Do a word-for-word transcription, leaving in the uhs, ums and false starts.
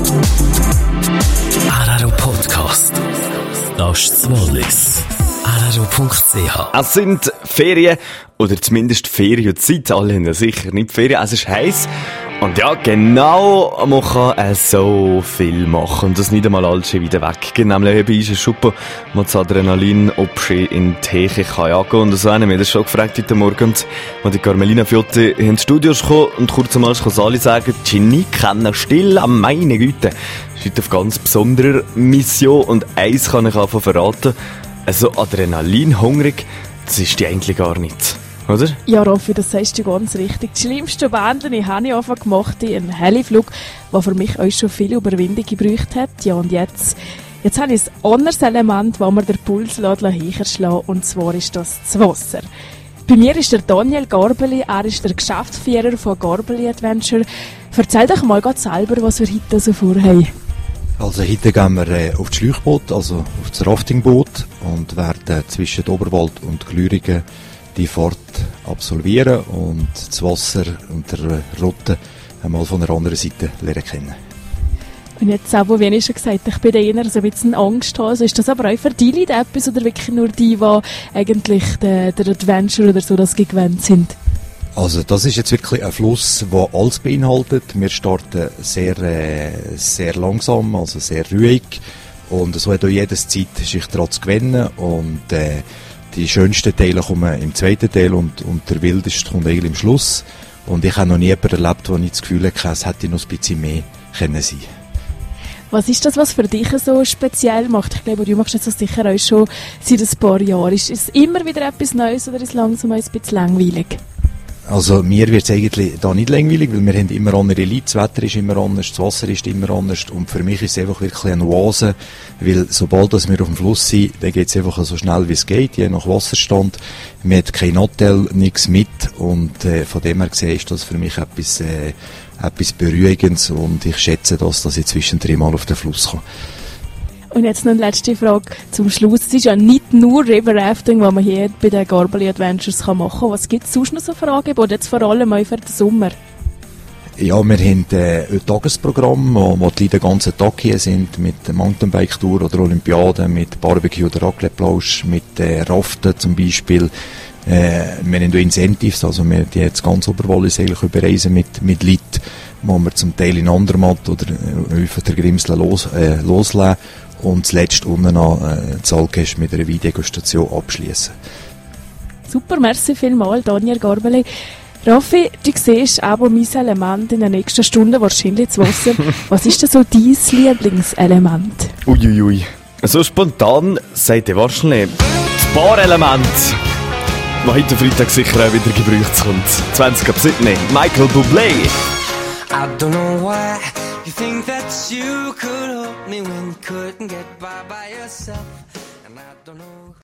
Araro Podcast. Das ist das Wallis. araro punkt c h. Es sind Ferien, oder zumindest Ferienzeit. Alle haben ja sicher nicht Ferien. Es ist heiß. Und ja, genau, man kann äh, so viel machen. Und das nicht einmal alles schon wieder weg. Nämlich eben ist es super, man das Adrenalin, ob sie in die Heche kann jagen. Und so haben wir das schon gefragt heute Morgen. Und die Carmelina Fiotti in die Studios gekommen. Und kurz einmal kann es alle sagen, Genie kennen still an meine Güte. Das ist heute auf ganz besonderer Mission. Und eins kann ich einfach verraten. Also Adrenalin-hungrig, das ist die eigentlich gar nicht. Oder? Ja, Raffi, das sagst du ganz richtig. Die schlimmsten Bändchen habe ich einfach gemacht in einem Heliflug, der für mich auch schon viel Überwindung gebraucht hat. Ja, und jetzt, jetzt habe ich ein anderes Element, das mir den Puls hinterschlägt, und zwar ist das das Wasser. Bei mir ist der Daniel Garbeli, er ist der Geschäftsführer von Garbeli Adventure. Erzähl doch mal gerade selber, was wir heute so vorhaben. Also heute gehen wir äh, auf das Schläuchboot, also auf das Raftingboot, und werden zwischen Oberwald und Glürigen die Fahrt absolvieren und das Wasser und der Route einmal von der anderen Seite lernen kennen. Und jetzt selber, wie ich schon gesagt habe, ich bin eher so ein bisschen Angst habe. Also ist das aber auch für die Leute etwas oder wirklich nur die, die eigentlich der, der Adventure oder so das gewöhnt sind? Also das ist jetzt wirklich ein Fluss, der alles beinhaltet. Wir starten sehr, äh, sehr langsam, also sehr ruhig, und so hat auch jedes Zeit, sich daran zu gewinnen, und äh, die schönsten Teile kommen im zweiten Teil und, und der wildeste kommt eigentlich im Schluss. Und ich habe noch nie jemanden erlebt, wo ich das Gefühl hatte, es hätte noch ein bisschen mehr können sein. Was ist das, was für dich so speziell macht? Ich glaube, du machst das sicher auch schon seit ein paar Jahren. Ist es immer wieder etwas Neues oder ist es langsam ein bisschen langweilig? Also mir wird es eigentlich da nicht langweilig, weil wir haben immer andere Leute, das Wetter ist immer anders, das Wasser ist immer anders, und für mich ist es einfach wirklich eine Oase, weil sobald dass wir auf dem Fluss sind, dann geht es einfach so schnell wie es geht, je nach Wasserstand. Man hat kein Hotel, nichts mit, und äh, von dem her gesehen ist das für mich etwas, äh, etwas Beruhigendes, und ich schätze das, dass ich zwischendrin mal auf den Fluss komme. Und jetzt noch eine letzte Frage zum Schluss. Es ist ja nicht nur River Rafting, was man hier bei den Garbeli Adventures machen kann. Was gibt es sonst noch so für Angebote, jetzt vor allem auch für den Sommer? Ja, wir haben äh, ein Tagesprogramm, wo, wo die Leute den ganzen Tag hier sind, mit Mountainbike-Tour oder Olympiade, mit Barbecue oder Raclette-Plausch, mit äh, Raften zum Beispiel. Äh, wir haben auch Incentives, also wir die jetzt ganz Oberwallis eigentlich überreisen mit, mit Leuten, wo wir zum Teil in Andermatt oder äh, auf der Grimsel los, äh, loslassen. Und zuletzt unten noch äh, Zahlkäst mit einer Videostation abschließen. Super, merci vielmals, Daniel Garbeli. Raffi, du siehst aber mein Element in der nächsten Stunde wahrscheinlich das Wasser. Was ist denn so dein Lieblingselement? Uiuiui. So spontan sagt ihr wahrscheinlich das Bar-Element, das heute Freitag sicher auch wieder gebraucht kommt. zwanzig ab Sydney, Michael Bublé. I don't know why you think that you could help me when you couldn't get by by yourself, and I don't know